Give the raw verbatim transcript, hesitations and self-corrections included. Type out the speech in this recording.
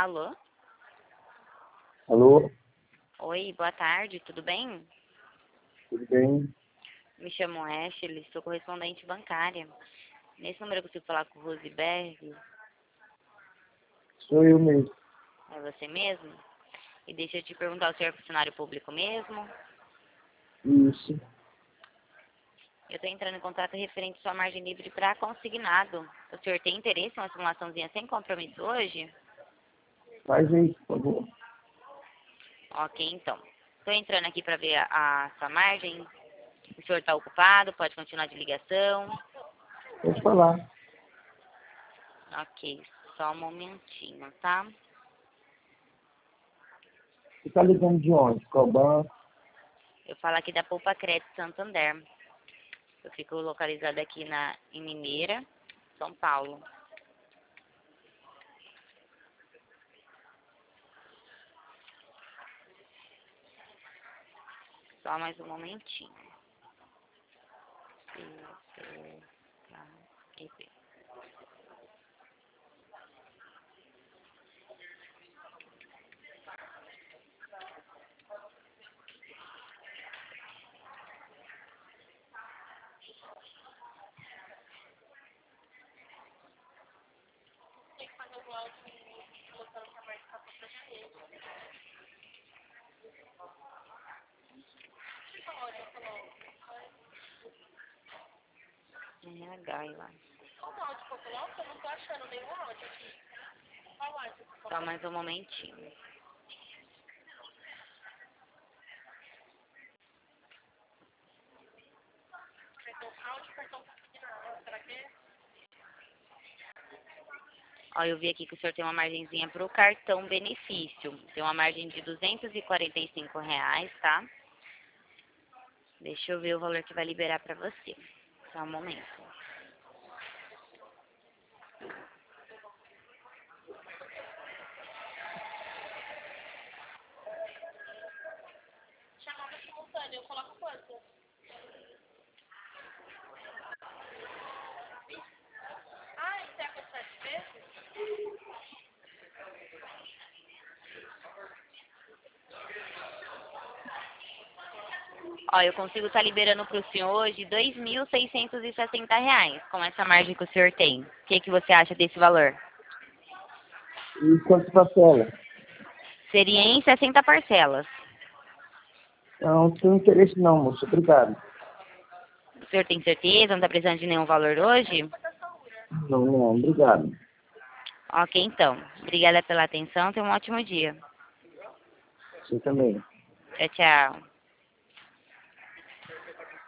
Alô? Alô? Oi, boa tarde, tudo bem? Tudo bem? Me chamo Ashley, sou correspondente bancária. Nesse número eu consigo falar com o Rosenberg? Sou eu mesmo. É você mesmo? E deixa eu te perguntar, o senhor é funcionário público mesmo? Isso. Eu estou entrando em contato referente à sua margem livre para consignado. O senhor tem interesse em uma simulaçãozinha sem compromisso hoje? Faz aí, por favor. Ok, então. Estou entrando aqui para ver a, a sua margem. O senhor está ocupado? Pode continuar de ligação? Pode falar. Ok, só um momentinho, tá? Você está ligando de onde? Qual banco? Eu falo aqui da Poupa Crédito Santander. Eu fico localizada aqui na, em Mineira, São Paulo. Só mais um momentinho. C, C, K, E, B. R H, eu acho. Só mais um momentinho. Ó, eu vi aqui que o senhor tem uma margenzinha para o cartão benefício. Tem uma margem de duzentos e quarenta e cinco reais, tá? Deixa eu ver o valor que vai liberar para você. Só um momento. Ó, eu consigo estar liberando para o senhor hoje dois mil seiscentos e sessenta reais, com essa margem que o senhor tem. O que, que você acha desse valor? E quanto parcela? Seria em sessenta parcelas. Não, não tenho interesse não, moço. Obrigado. O senhor tem certeza? Não está precisando de nenhum valor hoje? Não, não, obrigado. Ok, então. Obrigada pela atenção. Tenha um ótimo dia. Você também. Tchau, tchau.